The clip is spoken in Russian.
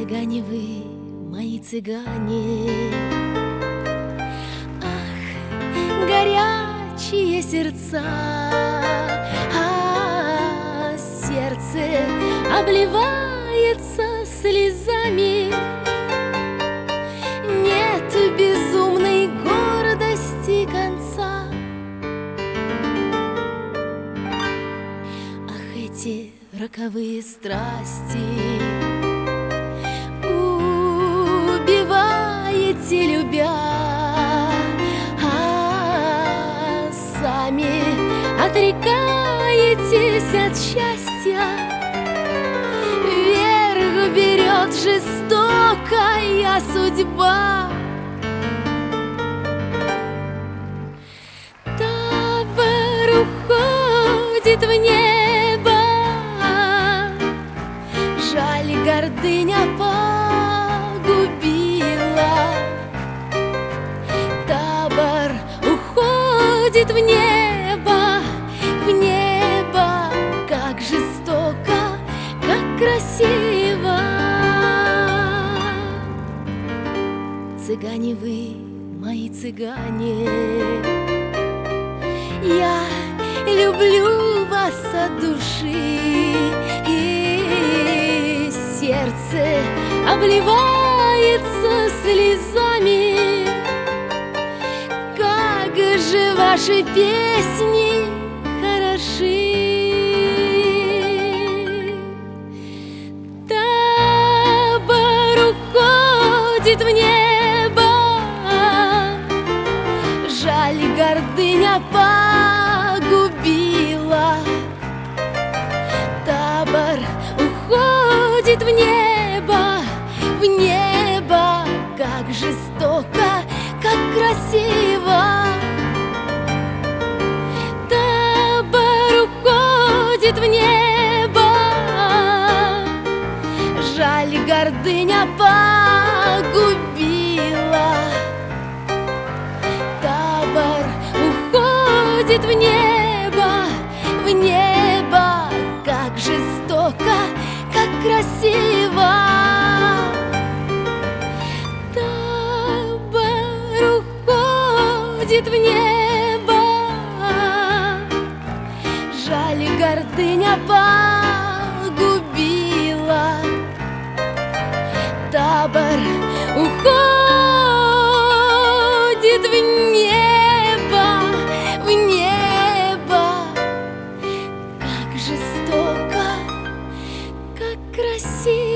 Цыгане вы, мои цыгане, ах, горячие сердца, сердце обливается слезами. Нет безумной гордости конца. Ах, эти роковые страсти, убиваете, любя, сами отрекаетесь от счастья. Верх берет жестокая судьба. Табор уходит в небо, жаль, гордыня погубила. Табор уходит в небо, как жестоко, как красиво. Цыгане вы, мои цыгане, я люблю вас от души, и сердце обливается слезами. Как же ваши песни хороши! Табор уходит в небо, жаль, гордыня погубила. Табор уходит в небо, как жестоко, как красиво. Табор уходит в небо, жаль, гордыня погубила. Табор уходит в небо, как жестоко, как красиво. Табор уходит в небо, жаль, гордыня погубила. Табор уходит в небо, как жестоко, как красиво.